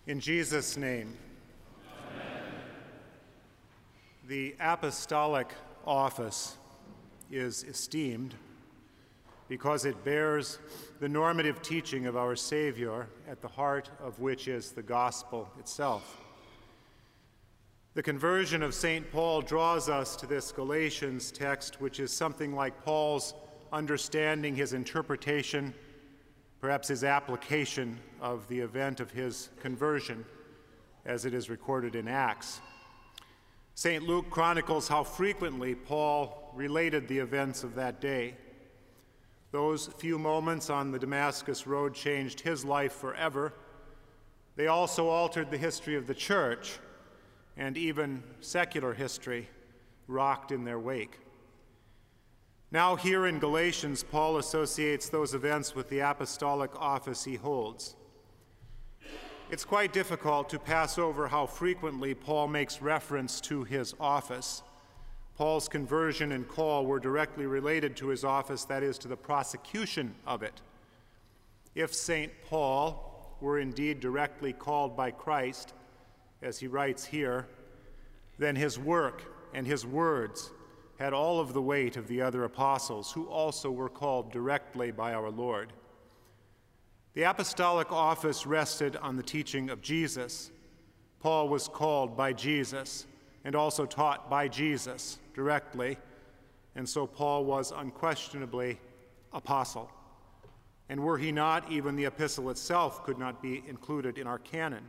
In Jesus' name. Amen. The apostolic office is esteemed because it bears the normative teaching of our Savior, at the heart of which is the gospel itself. The conversion of St. Paul draws us to this Galatians text, which is something like Paul's understanding, his interpretation, perhaps his application of the event of his conversion, as it is recorded in Acts. St. Luke chronicles how frequently Paul related the events of that day. Those few moments on the Damascus road changed his life forever. They also altered the history of the church, and even secular history rocked in their wake. Now here in Galatians, Paul associates those events with the apostolic office he holds. It's quite difficult to pass over how frequently Paul makes reference to his office. Paul's conversion and call were directly related to his office, that is, to the prosecution of it. If St. Paul were indeed directly called by Christ, as he writes here, then his work and his words had all of the weight of the other apostles, who also were called directly by our Lord. The apostolic office rested on the teaching of Jesus. Paul was called by Jesus and also taught by Jesus directly, and so Paul was unquestionably apostle. And were he not, even the epistle itself could not be included in our canon.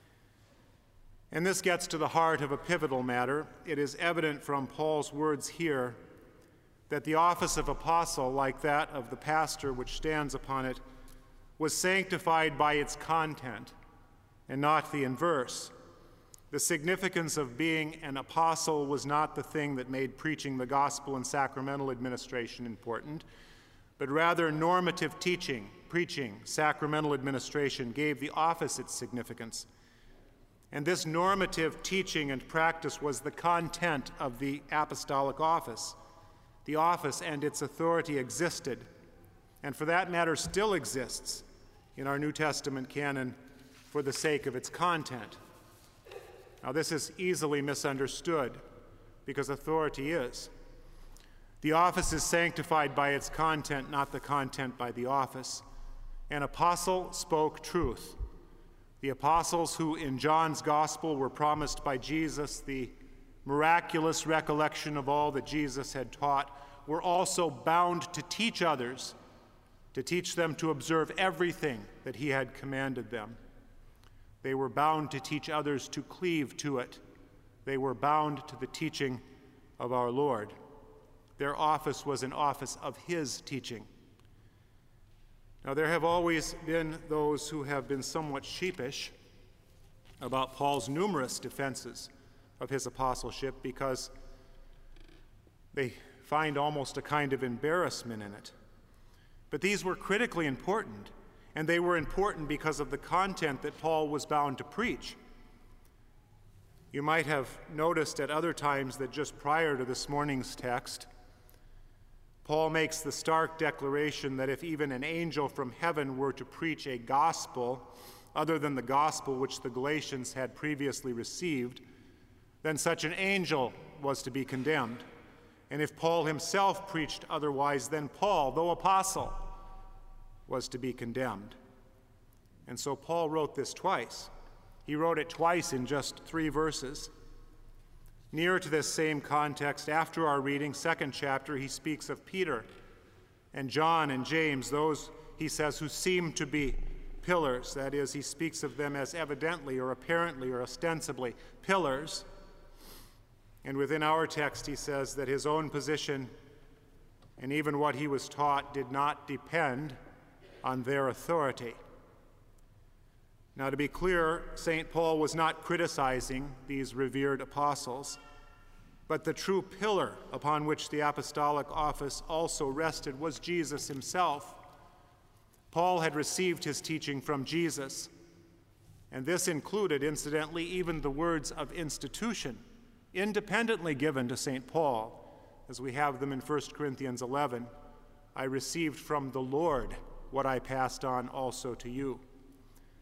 And this gets to the heart of a pivotal matter. It is evident from Paul's words here that the office of apostle, like that of the pastor which stands upon it, was sanctified by its content and not the inverse. The significance of being an apostle was not the thing that made preaching the gospel and sacramental administration important, but rather normative teaching, preaching, sacramental administration gave the office its significance. And this normative teaching and practice was the content of the apostolic office. The office and its authority existed, and for that matter still exists in our New Testament canon for the sake of its content. Now, this is easily misunderstood because authority is. The office is sanctified by its content, not the content by the office. An apostle spoke truth. The apostles who in John's gospel were promised by Jesus the miraculous recollection of all that Jesus had taught were also bound to teach others, to teach them to observe everything that he had commanded them. They were bound to teach others to cleave to it. They were bound to the teaching of our Lord. Their office was an office of his teaching. Now, there have always been those who have been somewhat sheepish about Paul's numerous defenses of his apostleship because they find almost a kind of embarrassment in it. But these were critically important, and they were important because of the content that Paul was bound to preach. You might have noticed at other times that just prior to this morning's text, Paul makes the stark declaration that if even an angel from heaven were to preach a gospel other than the gospel which the Galatians had previously received, then such an angel was to be condemned. And if Paul himself preached otherwise, then Paul, though apostle, was to be condemned. And so Paul wrote this twice. He wrote it twice in just 3 verses. Near to this same context, after our reading, 2nd chapter, he speaks of Peter and John and James, those, he says, who seem to be pillars. That is, he speaks of them as evidently or apparently or ostensibly pillars. And within our text, he says that his own position and even what he was taught did not depend on their authority. Now, to be clear, St. Paul was not criticizing these revered apostles, but the true pillar upon which the apostolic office also rested was Jesus himself. Paul had received his teaching from Jesus, and this included, incidentally, even the words of institution, independently given to St. Paul, as we have them in 1 Corinthians 11, I received from the Lord what I passed on also to you.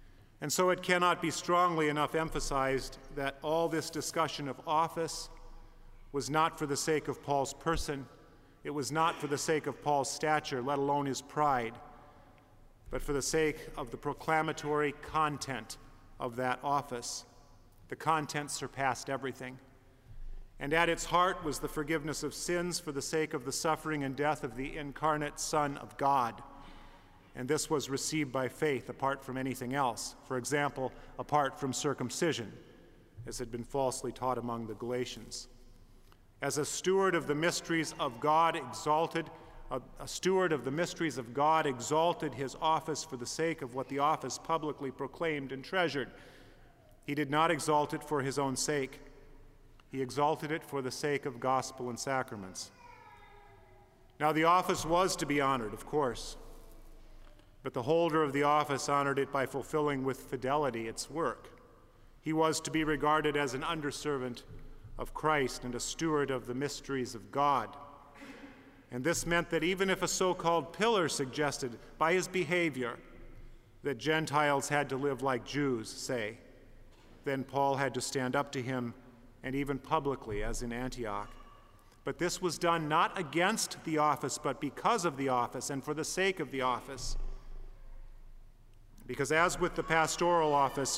And so it cannot be strongly enough emphasized that all this discussion of office was not for the sake of Paul's person, it was not for the sake of Paul's stature, let alone his pride, but for the sake of the proclamatory content of that office. The content surpassed everything. And at its heart was the forgiveness of sins for the sake of the suffering and death of the incarnate Son of God. And this was received by faith apart from anything else. For example, apart from circumcision, as had been falsely taught among the Galatians. As a steward of the mysteries of God exalted, a steward of the mysteries of God exalted his office for the sake of what the office publicly proclaimed and treasured. He did not exalt it for his own sake. He exalted it for the sake of gospel and sacraments. Now, the office was to be honored, of course, but the holder of the office honored it by fulfilling with fidelity its work. He was to be regarded as an underservant of Christ and a steward of the mysteries of God. And this meant that even if a so-called pillar suggested by his behavior that Gentiles had to live like Jews, say, then Paul had to stand up to him, and even publicly, as in Antioch. But this was done not against the office, but because of the office and for the sake of the office. Because as with the pastoral office,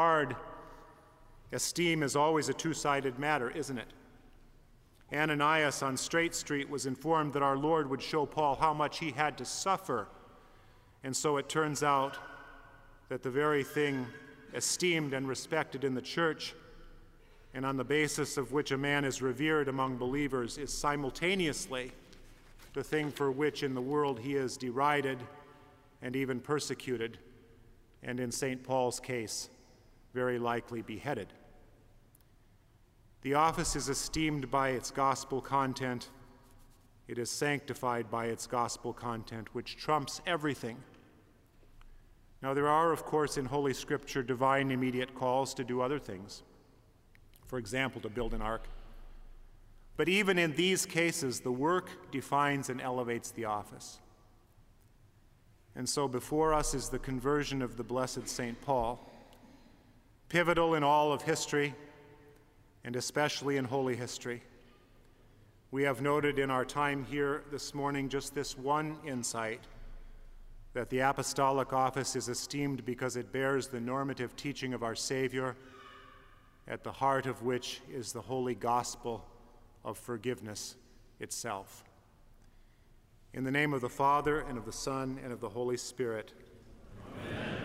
esteem is always a two-sided matter, isn't it? Ananias on Straight Street was informed that our Lord would show Paul how much he had to suffer. And so it turns out that the very thing esteemed and respected in the church, and on the basis of which a man is revered among believers, is simultaneously the thing for which in the world he is derided and even persecuted, and in St. Paul's case, very likely beheaded. The office is esteemed by its gospel content. It is sanctified by its gospel content, which trumps everything. Now, there are, of course, in Holy Scripture, divine immediate calls to do other things. For example, to build an ark. But even in these cases, the work defines and elevates the office. And so before us is the conversion of the blessed St. Paul, pivotal in all of history, and especially in holy history. We have noted in our time here this morning just this one insight, that the apostolic office is esteemed because it bears the normative teaching of our Savior, at the heart of which is the holy gospel of forgiveness itself. In the name of the Father, and of the Son, and of the Holy Spirit. Amen.